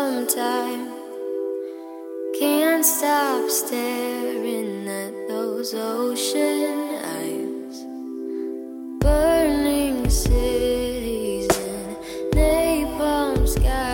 sometime. Can't stop staring at those ocean eyes. Burning cities and napalm skies.